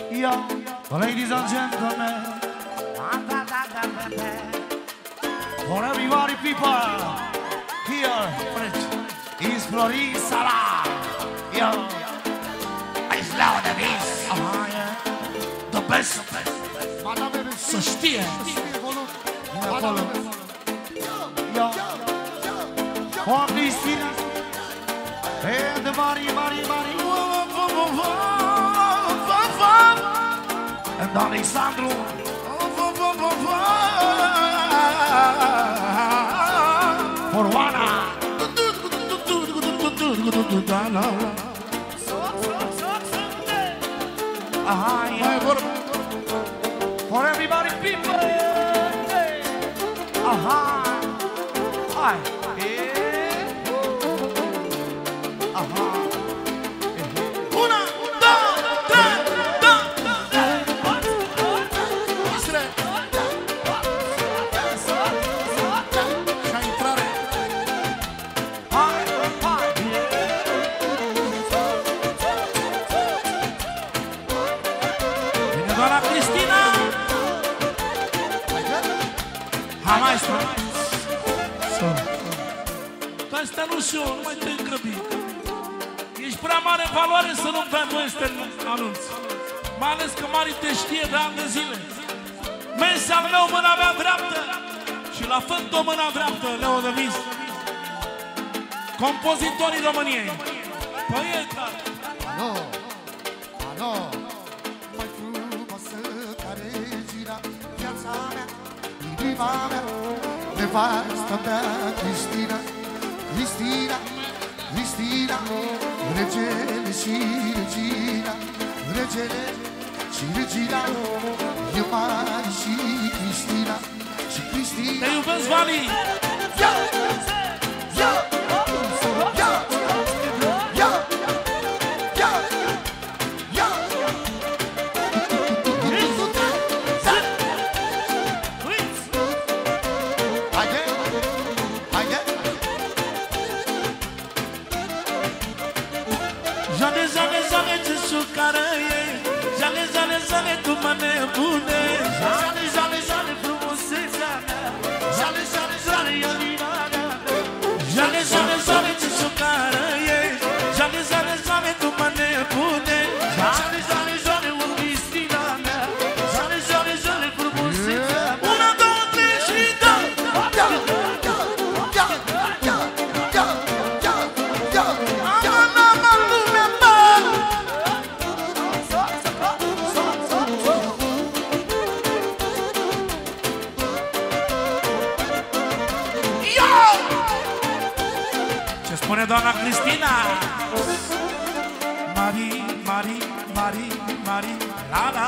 Yo, ladies and gentlemen, for everybody people here is Florin Sala. Yo, it's loud and this. The best. Să știe. Yo, for this city, and the body. And Alexandru for Oana. For everybody people. Asta nu și eu, nu mai te încrăbi. Ești prea mare în valoare să nu dai voie să te anunți. Mai ales că Mari te știe de ani de zile. Mesi al meu, mâna mea dreaptă. Și la Fântul mâna dreaptă, Leo de Vis. Compozitorii României. Păi e clar. Alo, mai frumoasă ca regina, viața mea, inima mea, nevasta mea, Cristina, regele și regina, regele și regina, e Mari și Cristina, și Cristina. Te iubesc, Vali! Jale, tu mă nebune. Jale, frumusețea mea. Jale, inima mea. Jale, ce sucară ești. Jale, tu mă nebune. Jale, o Cristina mea. Jale, frumusețea mea. 1, 2, 3 și dă! Spune doamna Cristina. Mari, la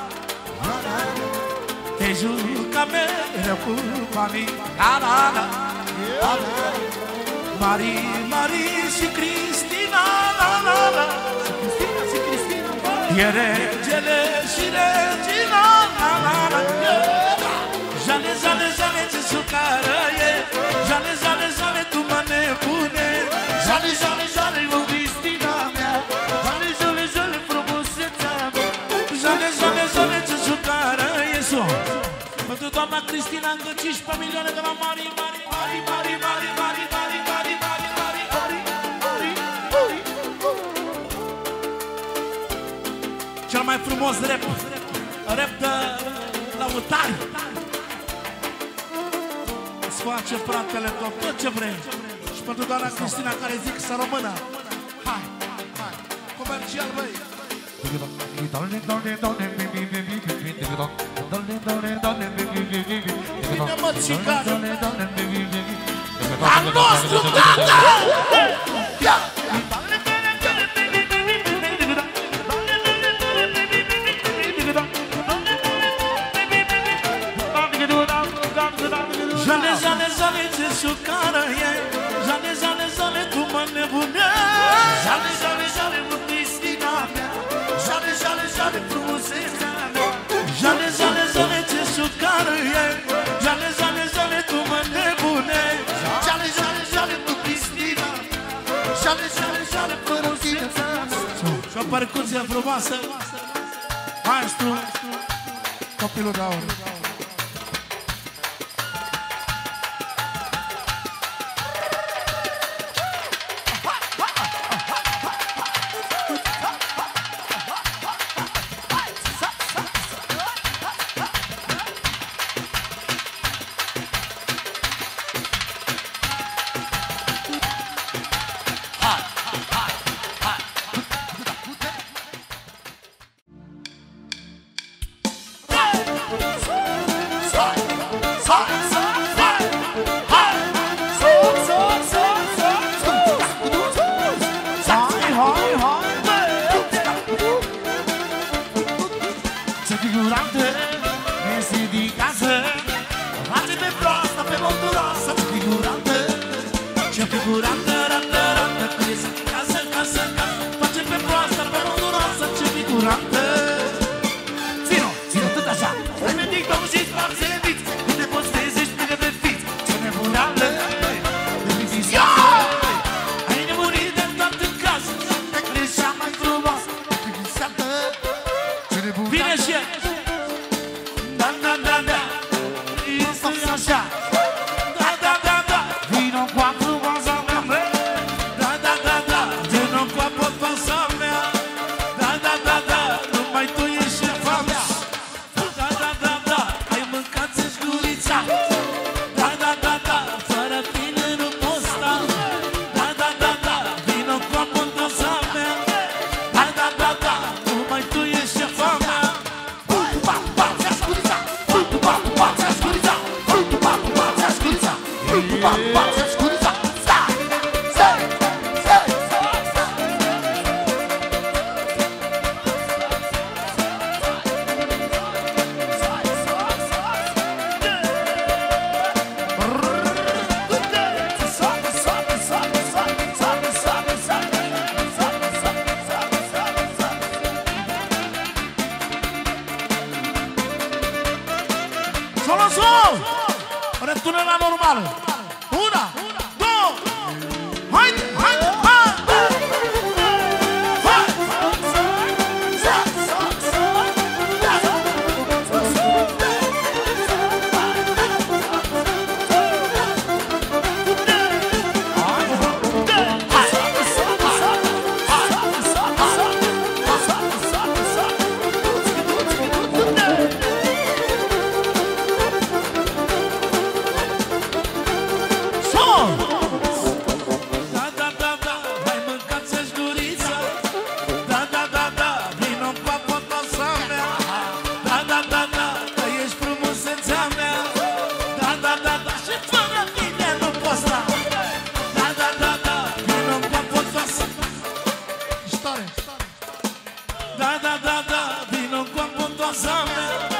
te juca mereu cu mami, la Mari și Cristina, la e regele și regina, la Jale, ce sucară e. Jale, tu mă nebune. Jale, o Cristina mea. Jale, frumusețea mea. Jale, ce sucară e. Pentru doamna Cristina încă 15 milioane de la Mari. Cel mai frumos rap de lăutari. Îți face fratele tot ce vrei. Și pentru doamna Cristina care zic să rămână. Hai, comercial, băi. Bine, mă, țigară. Al nostru, tata! Jale, ce sucară e. Jale, tu mă nebunești. Jale, o Cristina mea. Jale, frumusețea mea. Jale, ce sucară e. Jale, tu mă nebunești. Jale, o Cristina mea. Jale, frumusețea mea. Și o percuție frumoasă. Maestru, copilul de aur. Da, vino cu apă în toasa mea.